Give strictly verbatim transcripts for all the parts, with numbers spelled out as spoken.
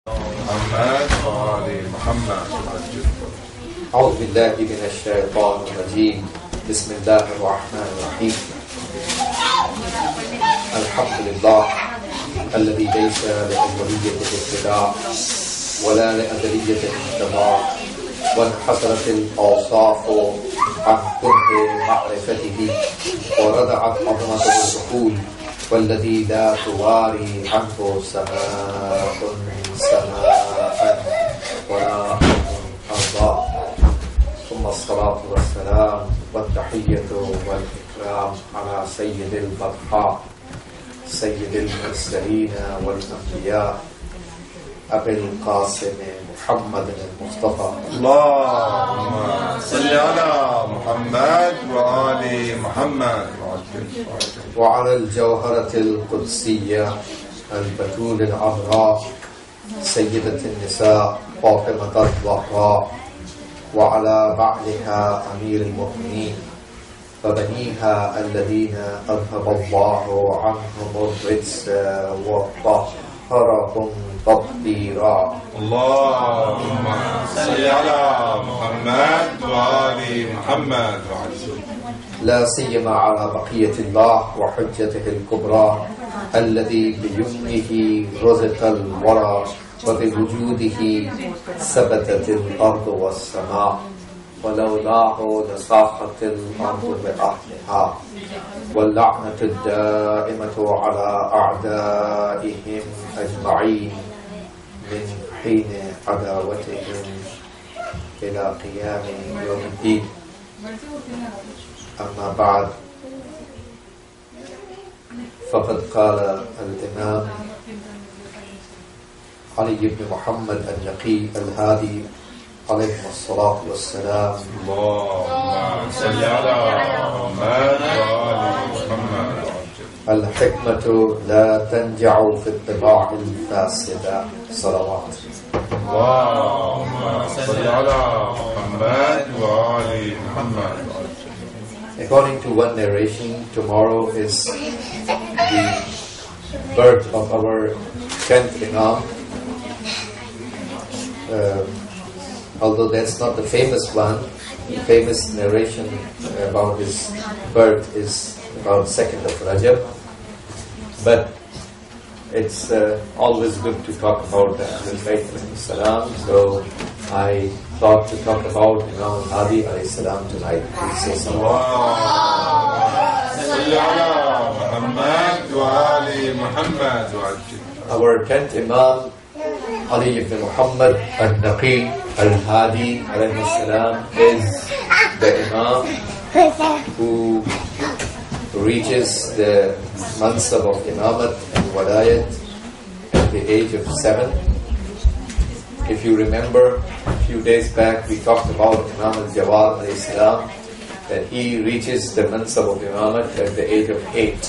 محمد وآل محمد. أعوذ بالله من الشيطان الرجيم. بسم الله الرحمن الرحيم. الحمد لله الذي ليس لأولية الابتداء ولا لأزلية الانقضاء، وانحصرت الأوصاف عن كره معرفته، وردعت عظمته العقول، والذي لا تواري عنه سماء سماء ولا أرضاء. ثم الصلاة والسلام والتحية والإكرام على سيد البرحاء سيد المرسلين والأنبياء أبي القاسم محمد المصطفى. اللهم صل على محمد وآل محمد وعلى الجوهرة القدسية البتول العذراء سيدة النساء فاطمة الزهراء، وعلى بعلها أمير المؤمنين وبنيها الذين أذهب الله عنهم الرجس وطهرهم تطهيرا. اللهم صل على محمد وآل محمد لا سيما على بقية الله وحجته الكبرى الذي بيمنه رزق الورى، وبوجوده ثبتت الأرض والسماء، ولولاه لصاحت الأرض بأهلها، واللعنة الدائمة على أعدائهم أجمعين من حين عداوتهم إلى قيام يوم الدين. أما بعد، فقد قال الإمام علي بن محمد النقي الهادي عليه الصلاة والسلام: اللهم صل على محمد وآل محمد. الحكمة لا تنجع في الطباع الفاسدة. صلوات. اللهم صل على محمد وآل محمد. According to one narration, tomorrow is the birth of our tenth Imam. Uh, although that's not the famous one, the famous narration about his birth is about second of Rajab. But it's uh, always good to talk about the Ahlul Bayt alayhi salam. So I thought to talk about Imam Hadi alayhi salam tonight. Please say salawat. Our tenth Imam, Ali ibn Muhammad al-Naqi al-Hadi alayhi salam, is the Imam who reaches the mansab of Imamat and Walayat at the age of seven. If you remember, a few days back we talked about Imam al-Jawad alayhi salam, that he reaches the mansab of Imamat at the age of eight.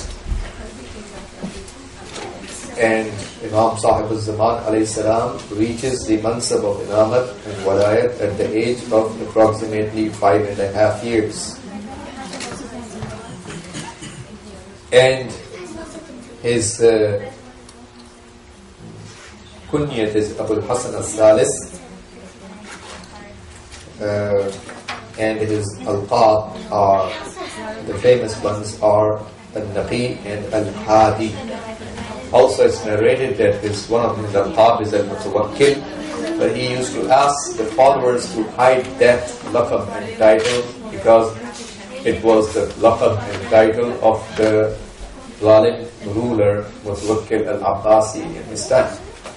And Imam Sahib al-Zaman alayhi salam reaches the mansab of Imamat and Walayat at the age of approximately five and a half years. And his uh, kunyat is Abu al-Hasan al-Salis, uh, and his alqab are, the famous ones are al-Naqi and al-Hadi. Also it's narrated that his, one of his alqab is al-Mutawakkil, but he used to ask the followers to hide that laqab and title because it was the laqab and title of the zalim ruler Mutawakkil al-Abbasi in his time.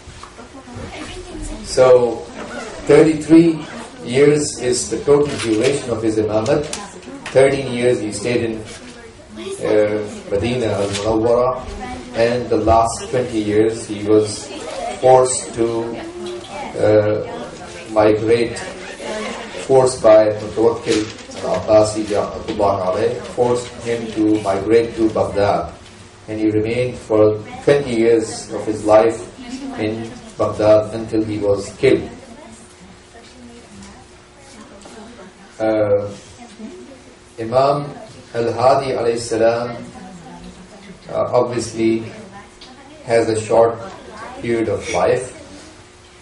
So thirty-three years is the total duration of his imamat. thirteen years he stayed in uh, Medina al-Munawwara, and the last twenty years he was forced to uh, migrate, forced by Mutawakkil al-Abbasi forced him to migrate to Baghdad, and he remained for twenty years of his life in Baghdad until he was killed. Uh, Imam al-Hadi alayhi salam uh, obviously has a short period of life,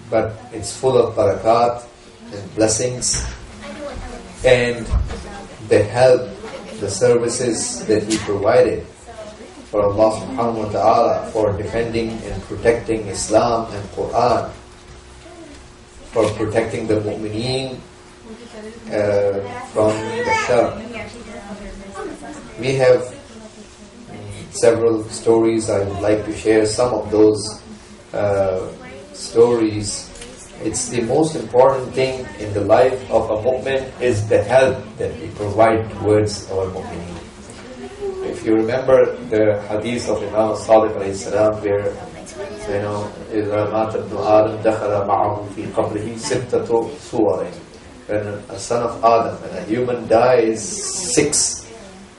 but it's full of barakat and blessings, and the help, the services that he provided for Allah subhanahu wa ta'ala, for defending and protecting Islam and Quran, for protecting the mu'mineen uh, from the shar. We have um, several stories. I would like to share some of those uh, stories. It's the most important thing in the life of a mu'min is the help that we provide towards our mu'mineen. If you remember the hadith of Imam Sadiq alayhi salam, where, you know, إِذَا مَاتَ ابْنُ آدَمْ دَخَلَ مَعَهُ فِي قَبْرِهِ سِتَّةُ سُوَرٍ. When a son of Adam, when a human dies, six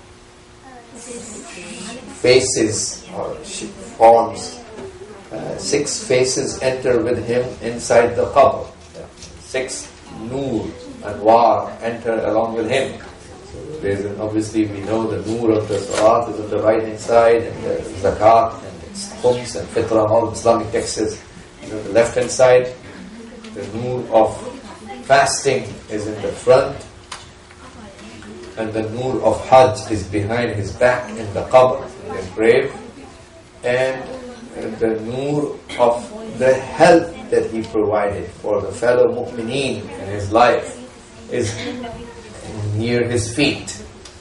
faces or forms, uh, six faces enter with him inside the qabr. Six nur and war enter along with him. So there's an, obviously we know the nur of the salat is on the right hand side, and the zakat and khums and fitrah, all Islamic texts, you know, the left hand side. The nur of fasting is in the front, and the nur of hajj is behind his back in the qabr, in the grave, and the nur of the help that he provided for the fellow mu'mineen in his life is near his feet.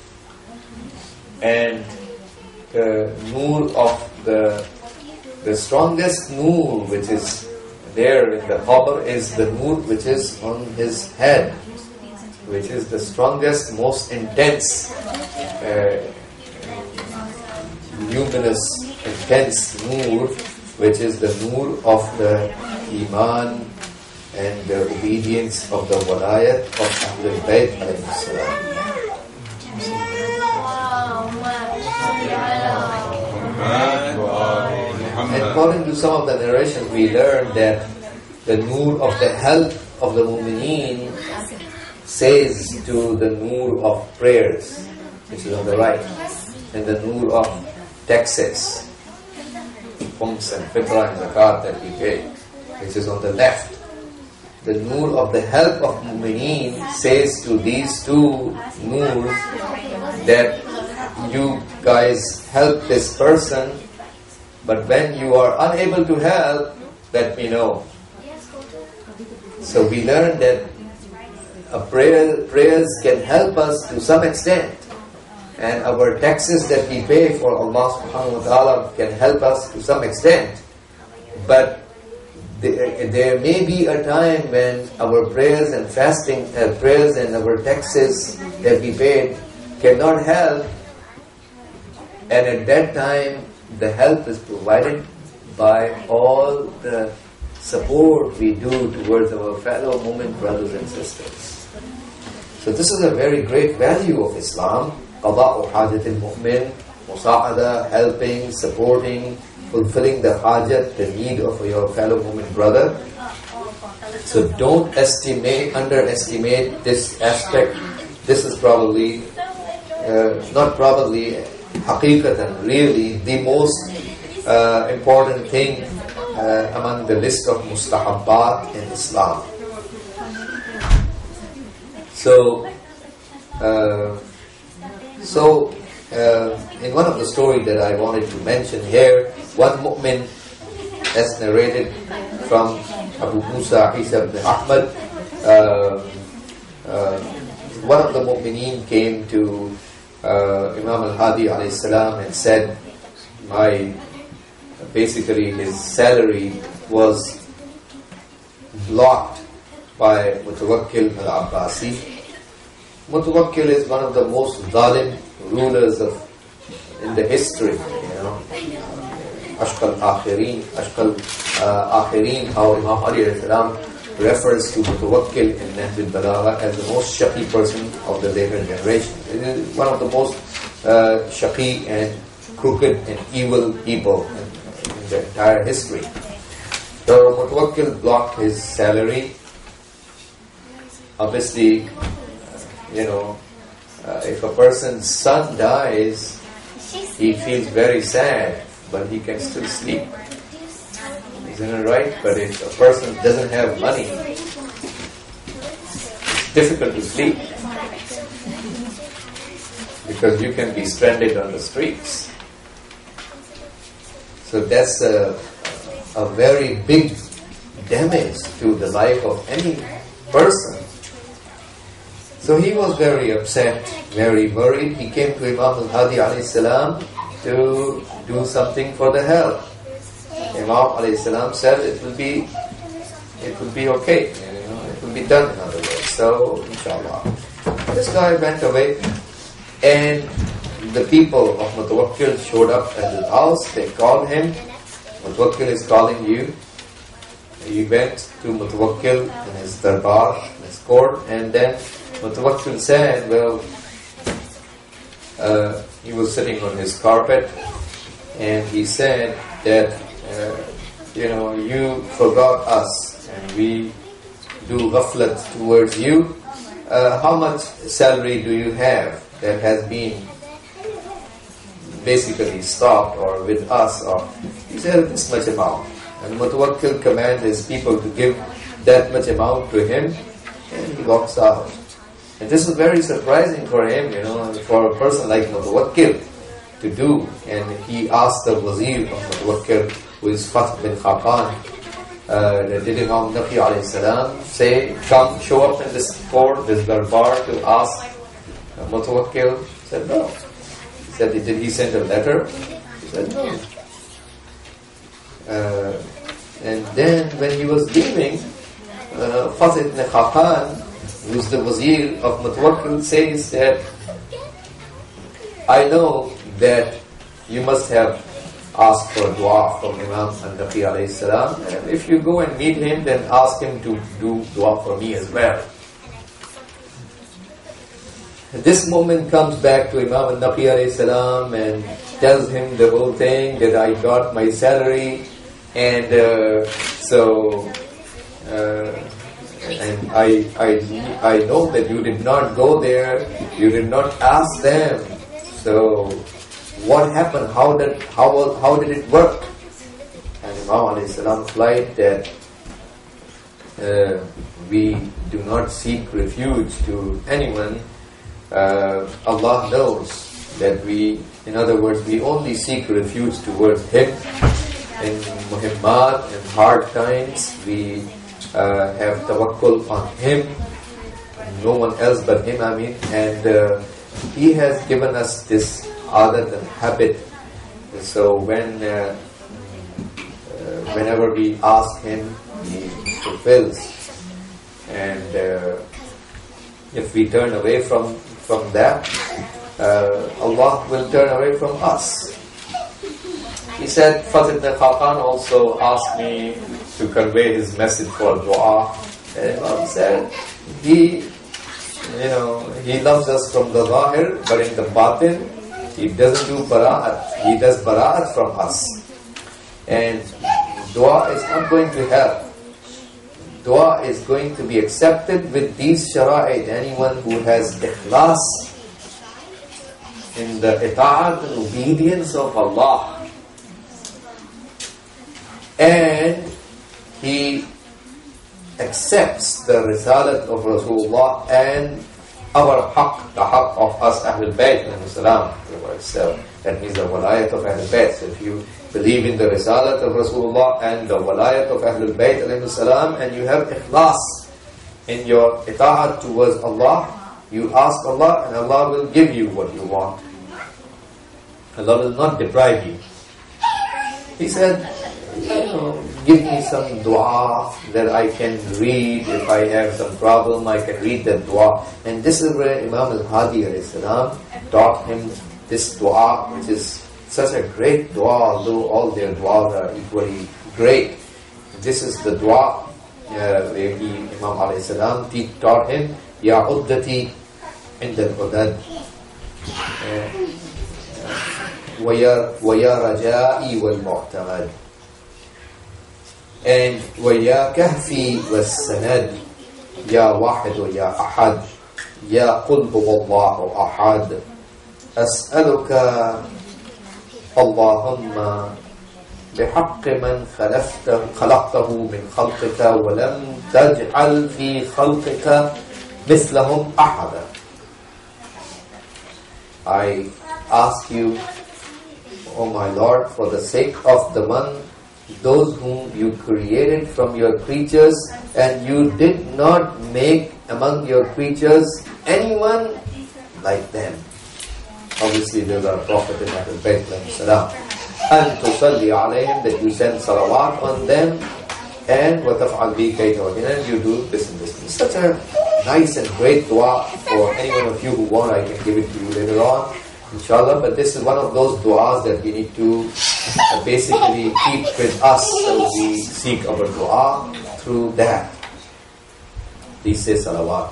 And the nur of the the strongest nur which is there in the qabr is the nur which is on his head, which is the strongest, most intense, uh, luminous, intense nur, which is the nur of the iman and the obedience of the walayat of Ahlul Bayt alayhi salam. And according to some of the narrations, we learned that the nur of the help of the mu'mineen says to the nur of prayers, which is on the right, and the nur of taxes, khums and fitrah and zakat that we pay, which is on the left. The nur of the help of mu'mineen says to these two nurs that you guys help this person, but when you are unable to help, let me know. So we learned that a prayer, prayers can help us to some extent, and our taxes that we pay for Allah subhanahu wa ta'ala can help us to some extent, but there, there may be a time when our prayers and fasting, uh, prayers and our taxes that we paid cannot help, and at that time the help is provided by all the support we do towards our fellow mu'min brothers and sisters. So this is a very great value of Islam. Qada'u hajat al-mu'min, musa'ada, helping, supporting, fulfilling the hajat, the need of your fellow mu'min brother. So don't estimate, underestimate this aspect. This is probably, uh, not probably, haqiqatan, really the most uh, important thing uh, among the list of mustahabbat in Islam. So, uh, so uh, in one of the stories that I wanted to mention here, one mu'min, as narrated from Abu Musa Isa ibn Ahmad, uh, uh, one of the mu'mineen came to Uh, Imam al-Hadi alayhi salam and said, my, basically his salary was blocked by Mutawakkil al-Abbasi. Mutawakkil is one of the most zalim rulers of in the history, you know. Ashqal Akhirin, Ashqal uh, Akhirin, how Imam Ali alayhi salam refers to Mutawakkil in Nahj al-Balagha as the most shaqi person of the later generation. It is one of the most uh, shaqi and crooked and evil people in, in the entire history. So Mutawakkil blocked his salary. Obviously, you know, uh, if a person's son dies, he feels very sad, but he can still sleep. isn't it right? But if a person doesn't have money, it's difficult to sleep because you can be stranded on the streets. So that's a, a very big damage to the life of any person. So he was very upset, very worried. He came to Imam al-Hadi alayhi salam to do something for the health. Imam alayhi salam said it will be, it will be okay, you know, it will be done in other words. So, inshallah. This guy went away, and the people of Mutawakkil showed up at his house. They called him. Mutawakkil is calling you. He went to Mutawakkil in his darbar, in his court, and then Mutawakkil said, well, uh, he was sitting on his carpet, and he said that, uh, you know, you forgot us, and we do ghaflat towards you. Uh, how much salary do you have that has been basically stopped or with us? Or he said this much amount. And Mutawakkil commands his people to give that much amount to him, and he walks out. And this is very surprising for him, you know, for a person like Mutawakkil to do. And he asked the wazir of Mutawakkil, who is Fath bin Khaqan, uh, did Imam Naqi alayhi salam say, come, show up in this court, this darbar to ask uh, Mutawakkil? He said, no. He said, did he send a letter? He said, no. Uh, and then when he was leaving, uh, Fath ibn Khaqan, who is the wazir of Mutawakkil, says that, I know that you must have asked for dua from Imam al-Naqi alayhi salam, and if you go and meet him, then ask him to do dua for me as well. This moment comes back to Imam al-Naqi alayhi salam and tells him the whole thing, that I got my salary, and uh, so uh, and I, I I know that you did not go there, you did not ask them. So what happened? How did how how did it work? And Imam alayhi salam replied that uh, we do not seek refuge to anyone. Uh, Allah knows that we, in other words, we only seek refuge towards Him. In muhimmat, in hard times, we uh, have tawakkul on Him, no one else but Him, I mean, and uh, He has given us this adat and habit. So when, uh, uh, whenever we ask Him, He fulfills. And uh, if we turn away from, from that, uh, Allah will turn away from us. He said, Fath ibn Khaqan also asked me to convey his message for dua. And Imam said, he, you know, he loves us from the zahir, but in the batin, he doesn't do bara'at. He does bara'at from us. And dua is not going to help. Dua is going to be accepted with these shara'id. Anyone who has ikhlas in the ita'at and obedience of Allah, and he accepts the risalat of Rasulullah and our haqq, the haqq of us Ahlul Bayt alayhi salam. That means the walayat of Ahlul Bayt. So if you believe in the risalat of Rasulullah and the walayat of Ahlul Bayt alayhi salam, and you have ikhlas in your ita'at towards Allah, you ask Allah and Allah will give you what you want. Allah will not deprive you. He said, you know, give me some dua that I can read. If I have some problem, I can read that dua. And this is where Imam al-Hadi alayhi salam taught him this dua, which is such a great dua, although all their duas are equally great. This is the dua uh, where he, Imam alayhi salam taught him, Ya uddati inda al-udad, وَيَا رَجَائِي وَالْمُعْتَمَدِ, and وَيَا كَهْفِي وَالسَّنَدِ, يَا وَاحِدُ يَا أَحَدُ, يَا قُلْ هُوَ اللَّهُ أَحَدُ, أَسْأَلُكَ اللَّهُمَّ بحق من خلقته خلقته من خلقك ولم تجعل في خلقك مثلهم أحدا. I ask you, O my Lord, for the sake of the one, those whom you created from your creatures, and you did not make among your creatures anyone like them. Obviously, there's our Prophet and Ahlul Bayt salam. And to salli alayhim, that you send salawat on them, and وَتَفْعَلْ بِي كَيْدَ وَهِنًا, you do this and this. It's such a nice and great dua. For any one of you who want, I can give it to you later on, inshallah. But this is one of those duas that we need to uh, basically keep with us, so we seek our dua through that. Please say salawat.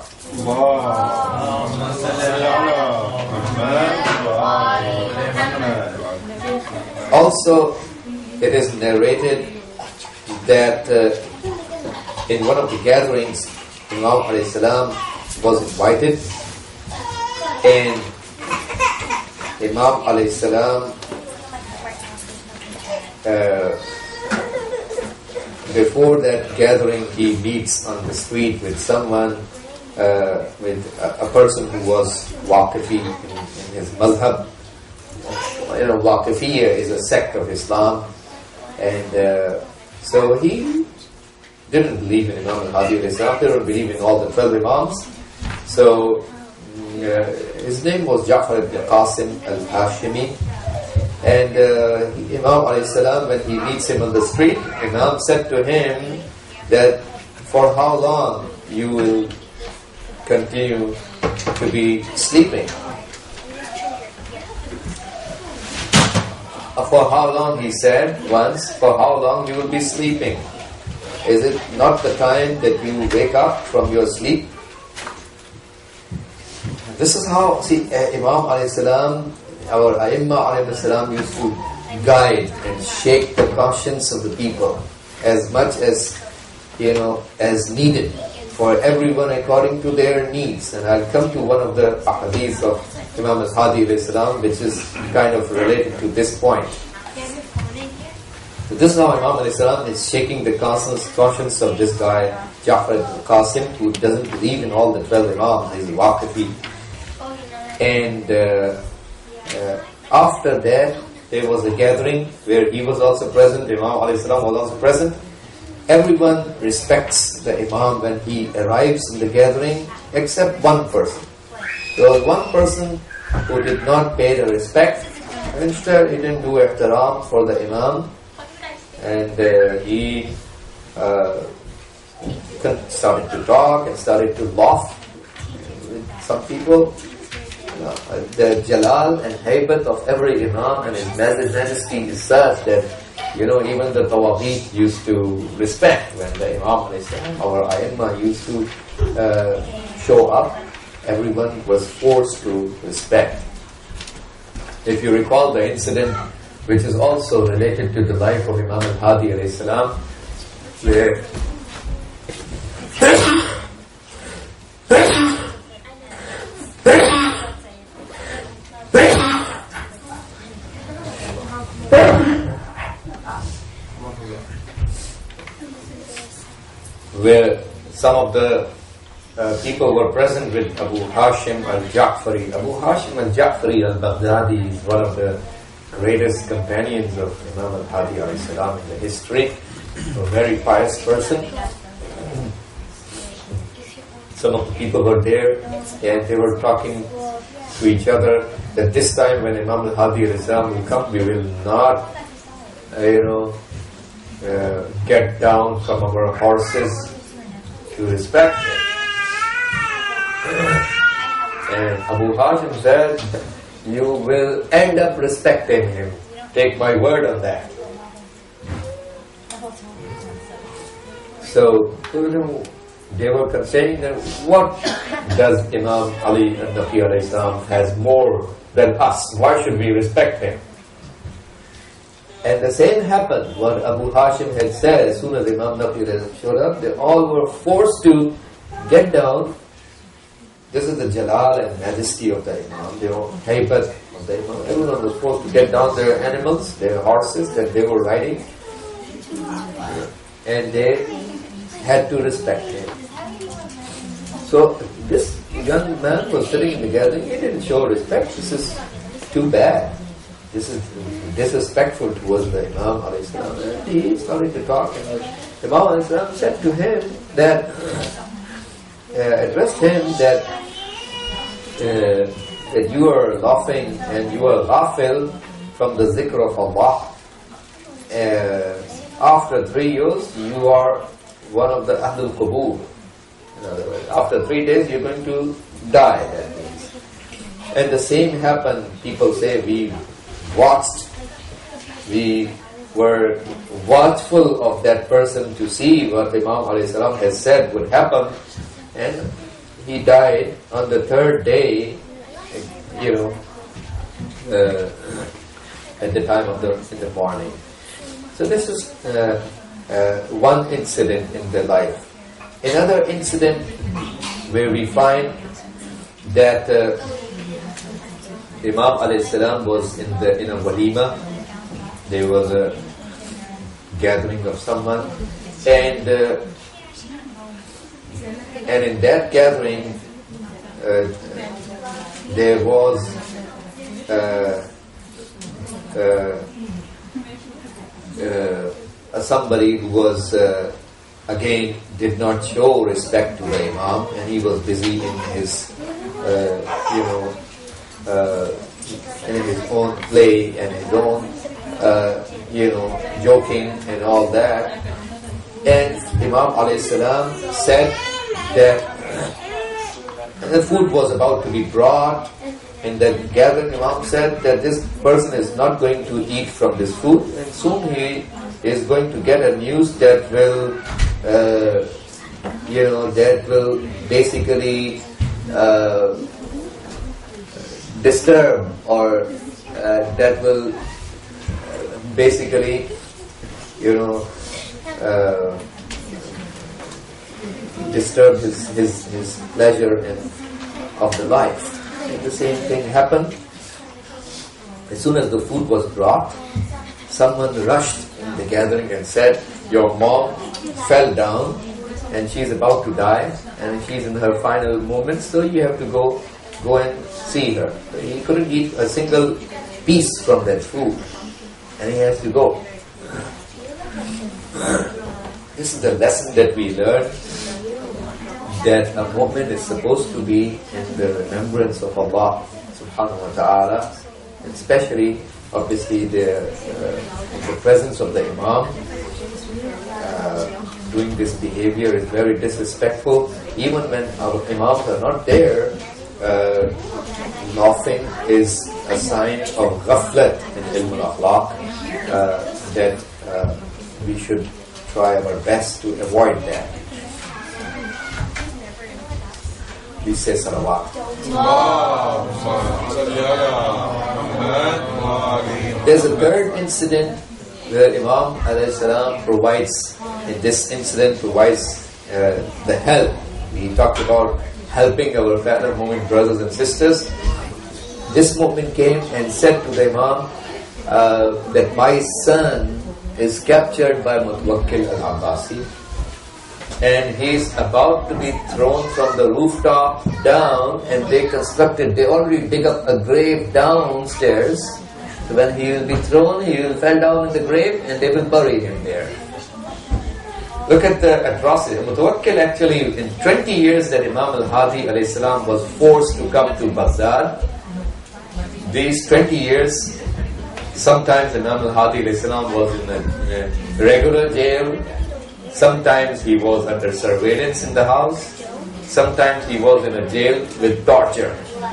Also, it is narrated that uh, in one of the gatherings, Imam alayhi salam was invited, and Imam alayhi salam uh, before that gathering, he meets on the street with someone, uh, with a, a person who was Waqifi in, in his madhab. You know, Waqifiyya is a sect of Islam, and uh, so he didn't believe in Imam al-Hadi alayhi salam, didn't believe in all the twelve Imams. So uh, his name was Ja'far ibn Qasim al-Hashimi, and uh, Imam alayhi salam, when he meets him on the street, Imam said to him that for how long you will continue to be sleeping? For how long, he said once, for how long you will be sleeping? Is it not the time that you wake up from your sleep? This is how, see, Imam alayhi salam, our Aimma alayhi salam used to guide and shake the conscience of the people as much as, you know, as needed for everyone according to their needs. And I'll come to one of the ahadith of Imam al-Hadi alayhi salam, which is kind of related to this point. So this is how Imam alayhi salam is shaking the conscience, conscience of this guy, Ja'far ibn Qasim, who doesn't believe in all the twelve Imams, he's a Waqifi. And uh, uh, after that, there was a gathering where he was also present, Imam alayhi salam was also present. Everyone respects the Imam when he arrives in the gathering, except one person. There was one person who did not pay the respect, and instead he didn't do ihtiram for the Imam, and uh, he uh, started to talk and started to laugh with some people. You know, the jalal and haybat of every Imam and his majesty is such that, you know, even the Tawagheet used to respect when the Imam, our Aimma, used to uh, show up. Everyone was forced to respect. If you recall the incident, which is also related to the life of Imam al-Hadi alayhi salam, where where some of the Uh, people were present with Abu Hashim al-Ja'fari. Abu Hashim al-Ja'fari al-Baghdadi is one of the greatest companions of Imam al-Hadi alayhi salam in the history. A very pious person. Some of the people were there and they were talking to each other that this time when Imam al-Hadi alayhi salam will come, we will not, uh, you know, uh, get down from our horses to respect him. And Abu Hashim said, you will end up respecting him. Take my word on that. So, they were saying that what does Imam Ali al-Naqi alayhi salam has more than us? Why should we respect him? And the same happened. What Abu Hashim had said, as soon as Imam Naqi showed up, they all were forced to get down. This is the jalal and majesty of the Imam, the haybat of the Imam. Everyone was supposed to get down their animals, their horses that they were riding, and they had to respect him. So this young man was sitting in the gathering, he didn't show respect. This is too bad. This is disrespectful towards the Imam alayhi salam. And he started to talk, and Imam alayhi salam said to him that, uh, addressed him that uh, that you are laughing and you are ghafil from the zikr of Allah. Uh, after three years, you are one of the Ahlul Qubur. In other words, after three days, you're going to die, that means. And the same happened. People say we watched, we were watchful of that person to see what Imam alayhi salam has said would happen, and he died on the third day, you know, uh, at the time of the in the morning. So this is uh, uh, one incident in the life. Another incident where we find that uh, Imam alayhi salam was in the in a walima. There was a gathering of someone, and uh, and in that gathering uh, there was uh, uh, uh, somebody who was uh, again did not show respect to the Imam, and he was busy in his uh, you know uh, in his own play and his own uh, you know joking and all that. And Imam alayhi salam said that the food was about to be brought. In the gathering, Imam said that this person is not going to eat from this food, and soon he is going to get a news that will, uh, you know, that will basically uh, disturb or uh, that will basically, you know, uh, disturb his, his, his pleasure in, of the life. And the same thing happened. As soon as the food was brought, someone rushed in the gathering and said, your mom fell down and she's about to die and she's in her final moments, so you have to go go and see her. So he couldn't eat a single piece from that food and he has to go. This is the lesson that we learn, that a mu'min is supposed to be in the remembrance of Allah subhanahu wa ta'ala, especially obviously the, uh, in the presence of the Imam. Uh, doing this behavior is very disrespectful. Even when our Imams are not there, uh, laughing is a sign of ghaflat in ilm al-akhlaq, uh, that uh, we should try our best to avoid that. Please say salawat. There's a third incident where Imam alayhi salam provides, in this incident provides uh, the help. We talked about helping our fellow mu'min brothers and sisters. This mu'min came and said to the Imam uh, that my son is captured by Mutawakkil al-Abbasi, and he's about to be thrown from the rooftop down, and they constructed, they already dig up a grave downstairs. So when he will be thrown, he will fall down in the grave and they will bury him there. Look at the atrocity. Mutawakkil actually, in twenty years that Imam al-Hadi alayhi salam was forced to come to Baghdad, these twenty years, sometimes Imam al-Hadi alayhi salam was in a, in a regular jail. Sometimes he was under surveillance in the house. Sometimes he was in a jail with torture.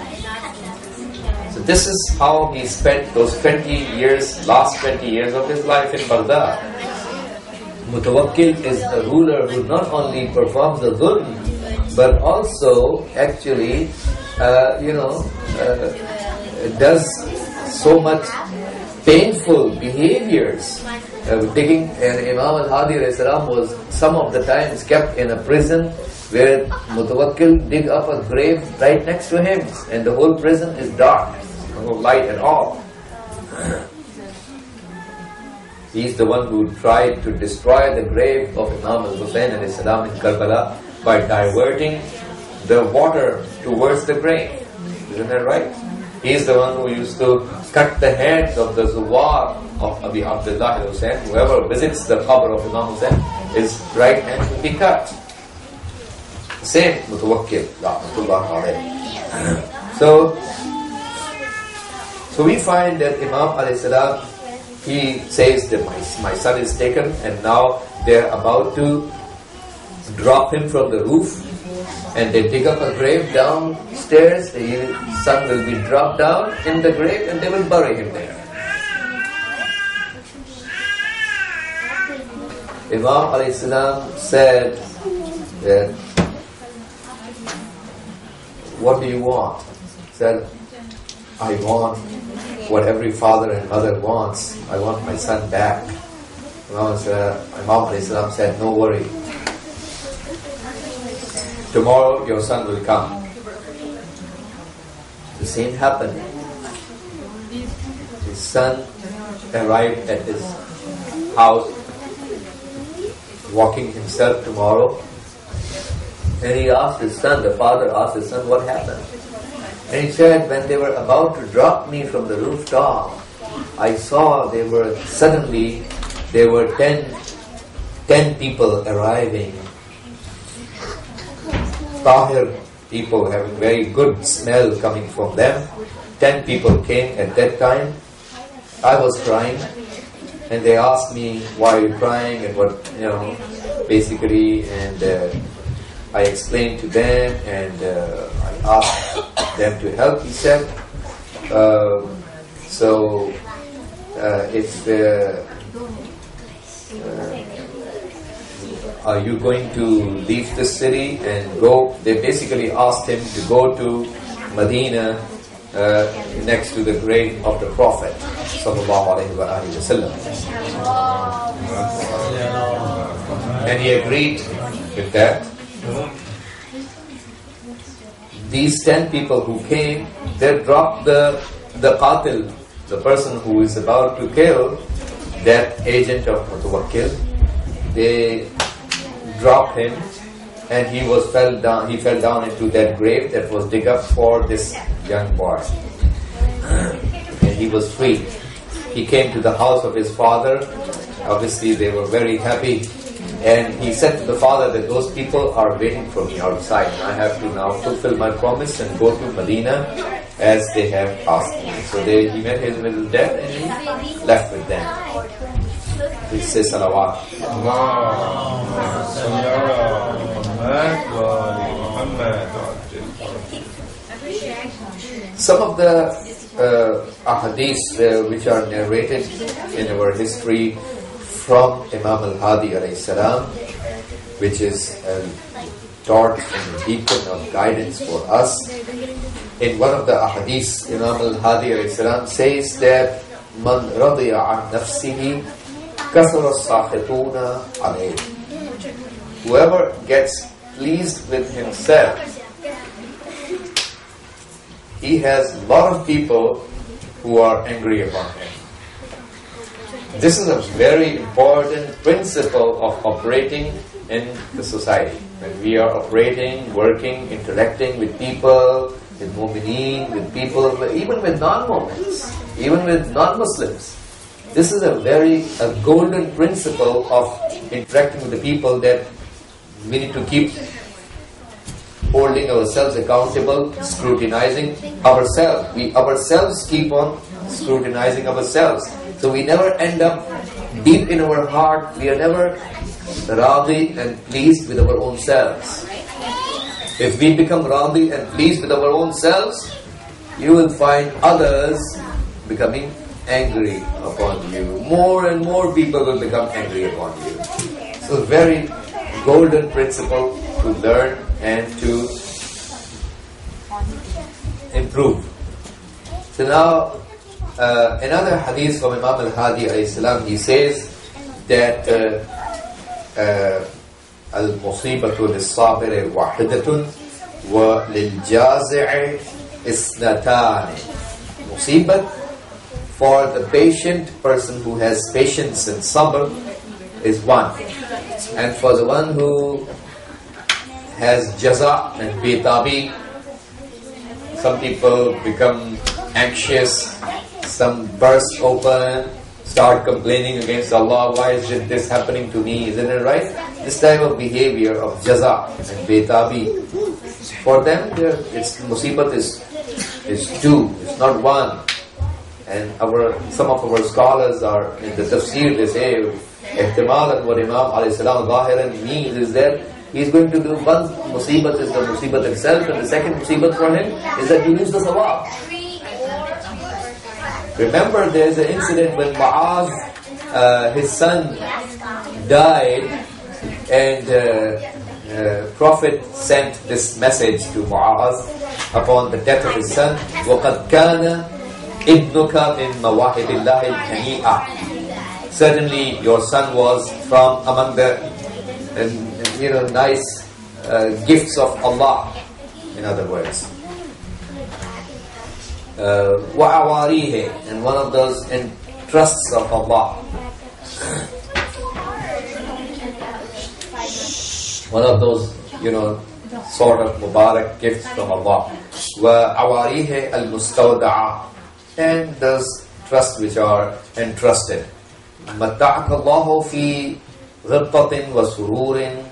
So this is how he spent those twenty years, last twenty years of his life in Baghdad. Mutawakkil is a ruler who not only performs the dhulm, but also actually, uh, you know, uh, does so much painful behaviors. Uh, digging, and Imam al-Hadi alayhi salam was some of the times kept in a prison where Mutawakkil dig up a grave right next to him, and the whole prison is dark, no light at all. He's the one who tried to destroy the grave of Imam al-Hussein alayhi salam in Karbala by diverting the water towards the grave. Isn't that right? He's the one who used to cut the heads of the Zuwar of Abi Abdullah al-Hussein. Whoever visits the qabr of Imam Hussein, his right hand will be cut. Same Mutawakkil, rahmatullah alayhi. So, so we find that Imam alayhi salam, he says that my, my son is taken and now they're about to drop him from the roof, and they dig up a grave downstairs. The son will be dropped down in the grave and they will bury him there. Imam alayhi salam said that, what do you want? He said, I want what every father and mother wants. I want my son back. Imam alayhi salam said, no worry. Tomorrow your son will come. The same happened. His son arrived at his house, walking himself tomorrow, and he asked his son, the father asked his son, what happened? And he said, when they were about to drop me from the rooftop, I saw they were, suddenly, there were ten, ten people arriving. Tahir people having very good smell coming from them. Ten people came at that time. I was crying, and they asked me, why are you crying, and what, you know, basically, and uh, I explained to them, and uh, I asked them to help. He said, uh, so uh, if uh, uh, are you going to leave the city and go? They basically asked him to go to Medina, uh, next to the grave of the Prophet sallallahu alaihi wasallam. And he agreed with that. These ten people who came, they dropped the the qatil, the person who is about to kill that agent of Mutawakkil. They dropped him, and he was fell down. He fell down into that grave that was dug up for this young boy, and he was free. He came to the house of his father. Obviously, they were very happy. And he said to the father that those people are waiting for me outside, and I have to now fulfill my promise and go to Medina as they have asked me. So they, he met his little dad and he left with them. He says salawat. Some of the uh, ahadith uh, which are narrated in our history from Imam al-Hadi alayhi salam, which is a torch and beacon of guidance for us. In one of the ahadith, Imam al-Hadi alayhi salam says that Man radiya an nafsihi kasara as-sakhituna alayhi. Whoever gets pleased with himself, he has a lot of people who are angry upon him. This is a very important principle of operating in the society. When we are operating, working, interacting with people, with mu'mineen, with people, even with non-Muslims, even with non-Muslims. This is a very a golden principle of interacting with the people, that we need to keep holding ourselves accountable, scrutinizing ourselves. We ourselves keep on scrutinizing ourselves. So we never end up deep in our heart, we are never radi and pleased with our own selves. If we become radi and pleased with our own selves, you will find others becoming angry upon you. More and more people will become angry upon you. So very golden principle to learn and to improve. So now, Uh, another hadith from Imam al-Hadi alayhi salam, he says that al-musibatu lis-sabiri wahidatun wa lil-jazi'i isnatan. Musibat for the patient person who has patience and sabr is one. And for the one who has jaza and betabi, some people become anxious, some burst open, start complaining against Allah, why is this happening to me, isn't it right? This type of behavior of jaza and betabi, for them it's musibat is, is two, it's not one. And our some of our scholars are in the tafsir, they say ihtimal and what Imam alayhi salam zahiran means is that he's going to do one musibat is the musibat itself, and the second musibat for him is that he lose the sawab. Remember, there's an incident when Mu'az, uh, his son died, and uh, uh, Prophet sent this message to Mu'az upon the death of his son. وَقَدْ كَانَ إِبْنُكَ مِنْ مَوَاهِبِ اللَّهِ الْحَنِيئَةِ. Certainly, your son was from among the uh, you know nice uh, gifts of Allah. In other words. وَعَوَارِيهِ, uh, and one of those entrusts of Allah. One of those, you know, sort of Mubarak gifts from Allah. وَعَوَارِيهِ الْمُسْتَوْدَعَةِ, and those trusts which are entrusted. مَتَّعَكَ اللَّهُ فِي غِبْطَةٍ وَسُرُورٍ.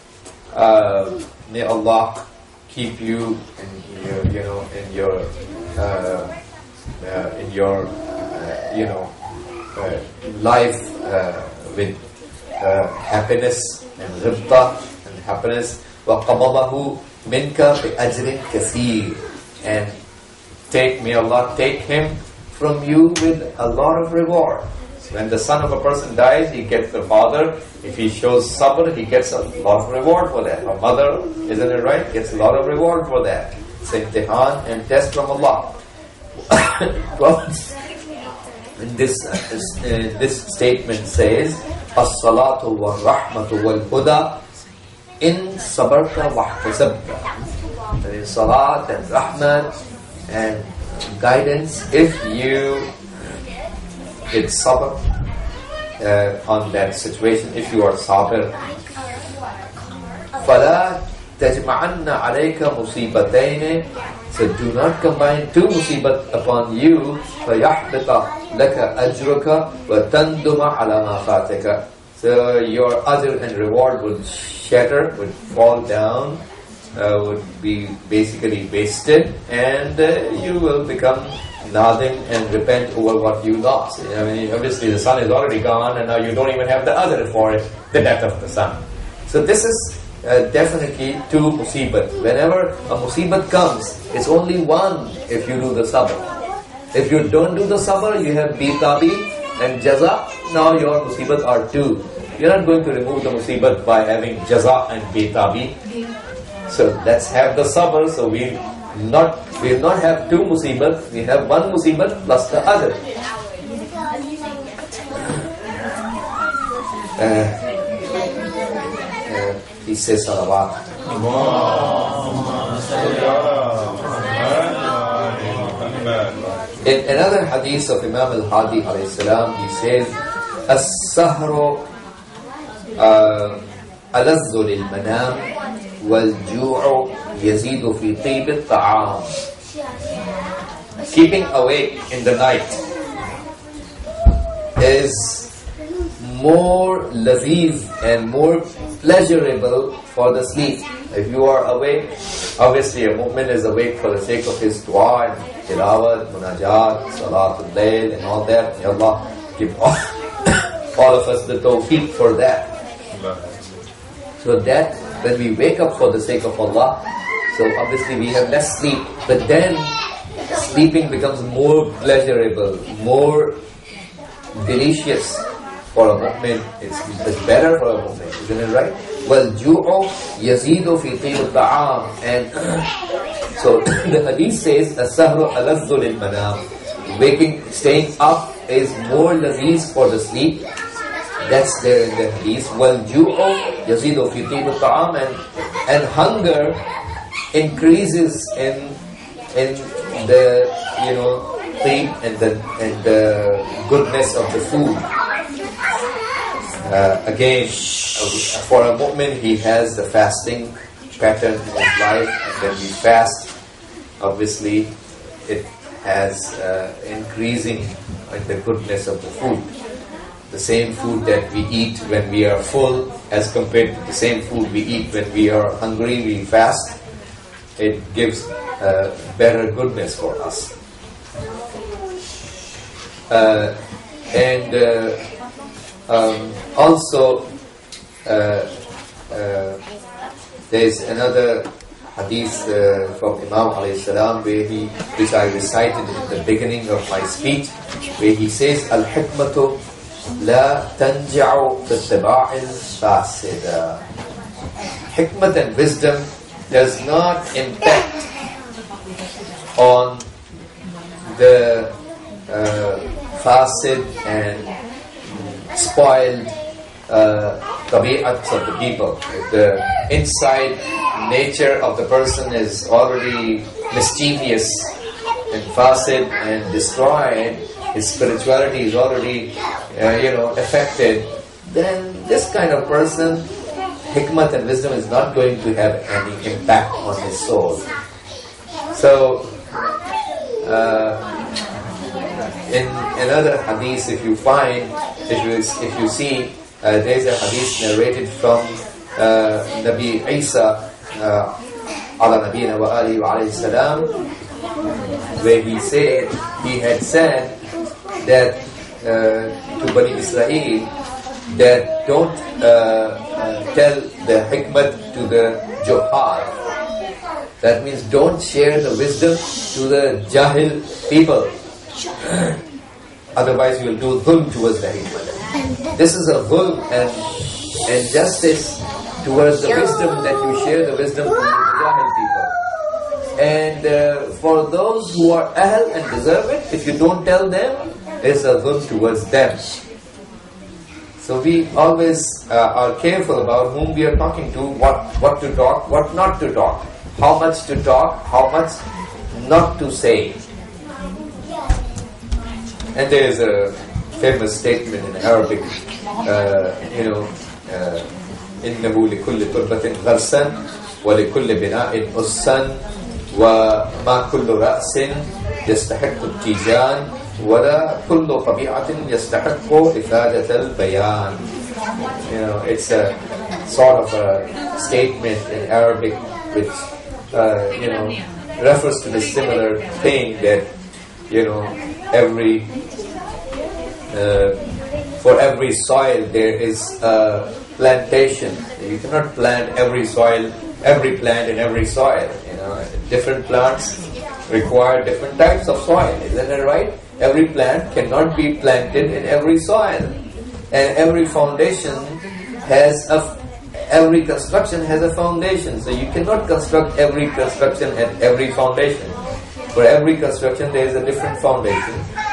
May Allah keep you in your, you know, in your Uh, uh, in your uh, you know uh, life uh, with uh, happiness and ghibta and happiness. وَقَبَضَهُ مِنْكَ بِأَجْرٍ كَثِيرٍ, and take, may Allah take him from you with a lot of reward. When the son of a person dies, he gets the father. If he shows sabr, he gets a lot of reward for that. A mother, isn't it right, gets a lot of reward for that. It's imtihan and test from Allah. And this uh, this statement says, as-salatu wal-rahmatu wal-huda in sabarta wahtasabta. There is salat and rahmat and guidance if you get sabr uh, on that situation, if you are sabr. فَلَا تَجْمَعَنَّ عَلَيْكَ مُصِيبَتَيْنِ. So do not combine two musibat upon you. فَيَحْبِطَ لَكَ أَجْرُكَ وَتَنْدُمَ عَلَى مَا فَاتَكَ. So your ajr and reward would shatter, would fall down, uh, would be basically wasted, and uh, you will become nadim and repent over what you lost. I mean, obviously the son is already gone, and now you don't even have the other for it, the death of the son. So this is Uh, definitely two musibat. Whenever a musibat comes, it's only one if you do the sabr. If you don't do the sabr, you have bitabi and jaza. Now your musibat are two. You're not going to remove the musibat by having jaza and bitabi. So let's have the sabr. So we not we will not have two musibat. We have one musibat plus the other. Uh, He says salawat. In another hadith of Imam al-Hadi alayhi salam, he says, As-sahru alazzu lil-manam wal-ju'u yazidu fi tib al-ta'am. Keeping awake in the night is more laziz and more pleasurable for the sleep. If you are awake, obviously a mu'min is awake for the sake of his dua and tilawat, munajat, salatul layl and all that. May Allah give all, all of us the tawfiq for that. So that when we wake up for the sake of Allah, so obviously we have less sleep, but then sleeping becomes more pleasurable, more delicious. For a mu'min, it's, it's better for a mu'min, isn't it right? Well, ju'u yazidu fi tib al-ta'am. And so the hadith says, as-sahru alazzu lil-manam. Waking, staying up is more laziz for the sleep. That's there in the hadith. Well, ju'u yazidu fi tib al-ta'am. And, and hunger increases in, in the, you know, tib and the, and the goodness of the food. Uh, again, for a mu'min, he has the fasting pattern in his life, and when we fast, obviously it has uh, increasing in the goodness of the food. The same food that we eat when we are full as compared to the same food we eat when we are hungry, we fast, it gives uh, better goodness for us. Uh, and uh, um, also uh, uh, there is another hadith uh, from Imam alayhi salam where he, which I recited in the beginning of my speech, where he says, Al-hikmatu la tanja'u bi-tiba'il fasida. Hikmat and wisdom does not impact on the uh, fasid and spoiled uh, tabi'ats of the people. If the inside nature of the person is already mischievous and fasid and destroyed, his spirituality is already uh, you know affected, then this kind of person, hikmat and wisdom is not going to have any impact on his soul. So uh, in another hadith, if you find, if you, if you see, uh, there is a hadith narrated from uh, Nabi Isa uh, ala nabiyina wa alihi wa alayhi salam, where he said, he had said that uh, to Bani Israel, that don't uh, uh, tell the hikmat to the juhal. That means don't share the wisdom to the jahil people. Otherwise you will do dhulm towards the hikmat. This is a dhulm and injustice towards the wisdom, that you share the wisdom to the jahil people. And uh, for those who are ahl and deserve it, if you don't tell them, it's a dhulm towards them. So we always uh, are careful about whom we are talking to, what, what to talk, what not to talk, how much to talk, how much not to say. And there is a famous statement in Arabic, uh, you know, إِنَّهُ لِكُلِّ تُرْبَةٍ غَرْسًا وَلِكُلِّ بِنَاءٍ أُسًّا وَمَا كُلُّ رَأْسٍ يَسْتَحِقُّ التِّيجَانِ وَلَا كُلُّ طَبِيعَةٍ يَسْتَحِقُّ إِفَادَةَ الْبَيَانِ. You know, it's a sort of a statement in Arabic which, uh, you know, refers to the similar thing that, you know, every, uh, for every soil there is a plantation. You cannot plant every soil, every plant in every soil. You know, different plants require different types of soil. Isn't that right? Every plant cannot be planted in every soil, and every foundation has a, every construction has a foundation. So you cannot construct every construction at every foundation. For every construction there is a different foundation,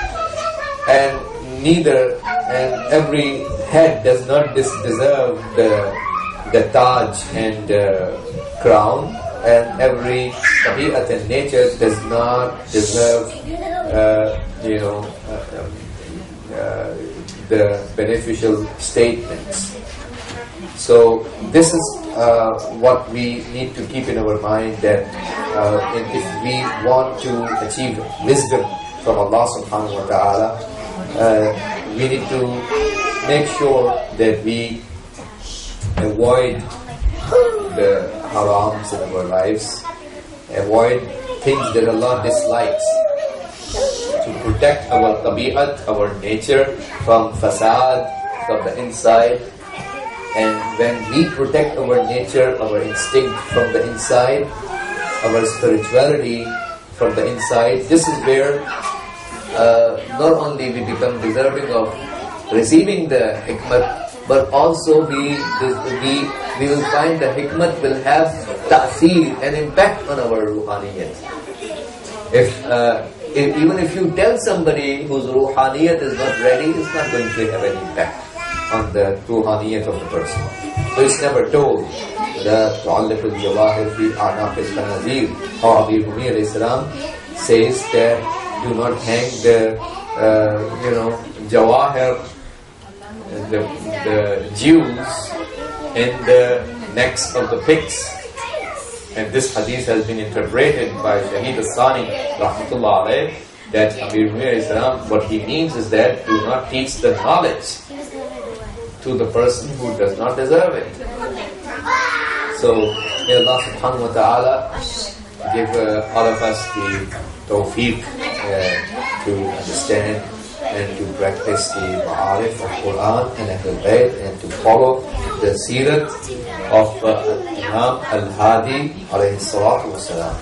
and neither and every head does not dis- deserve the the taj and uh, crown, and every tabi'at and nature does not deserve uh, you know uh, um, uh, the beneficial statements. So this is uh, what we need to keep in our mind, that uh, if we want to achieve wisdom from Allah subhanahu wa ta'ala, uh, we need to make sure that we avoid the harams in our lives, avoid things that Allah dislikes, to protect our tabi'at, our nature from fasad, from the inside. And when we protect our nature, our instinct from the inside, our spirituality from the inside, this is where uh, not only we become deserving of receiving the hikmat, but also we, we, we will find the hikmat will have ta'seer, an impact on our ruhaniyat. If, uh, if even if you tell somebody whose ruhaniyat is not ready, it's not going to have an impact on the ruhaniyat of the person. So it's never told. La tu'alliq al-jawahir fi a'naq al-khanazir. How Abir Rumi alayhi salam says that do not hang the, uh, you know, jawahir, the, the jewels in the necks of the pigs. And this hadith has been interpreted by Shaheed As-Sani, rahmatullah alayh, that Amir Munir Islam, what he means is that do not teach the knowledge to the person who does not deserve it. So, may Allah subhanahu wa ta'ala give uh, all of us the tawfiq uh, to understand and to practice the ma'arif of Quran and Ahlul Bayt and to follow the seerat of uh, Imam Al-Hadi alayhi salatu wa salam.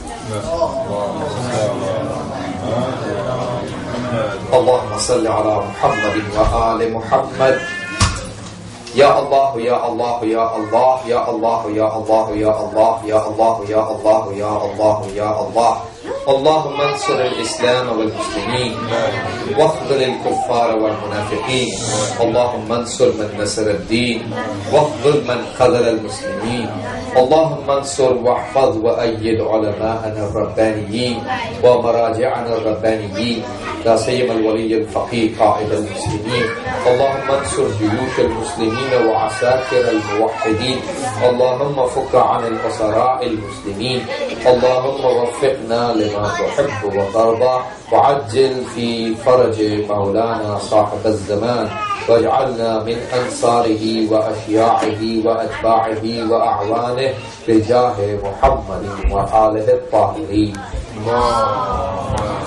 Allahumma salli ala Muhammadin wa ali Muhammad. Ya Allah, Ya Allah, Ya Allah, Ya Allah, Ya Allah, Ya Allah, Ya Allah, Ya Allah, Ya Allah, Ya Allah. اللهم انصر الإسلام والمسلمين واخذل الكفار والمنافقين. اللهم انصر من نصر الدين واخذل من خذل المسلمين. اللهم انصر واحفظ وأيد علماءنا الربانيين ومراجعنا الربانيين لا سيما الولي الفقيه قائد المسلمين. اللهم انصر جيوش المسلمين وعساكر الموحدين. اللهم فك عن الأسراء المسلمين. اللهم وفقنا لما تحب وترضى وعجل في فرج مولانا صاحب الزمان واجعلنا من أنصاره وأشياعه وأتباعه وأعوانه بجاه محمد وآله الطاهرين.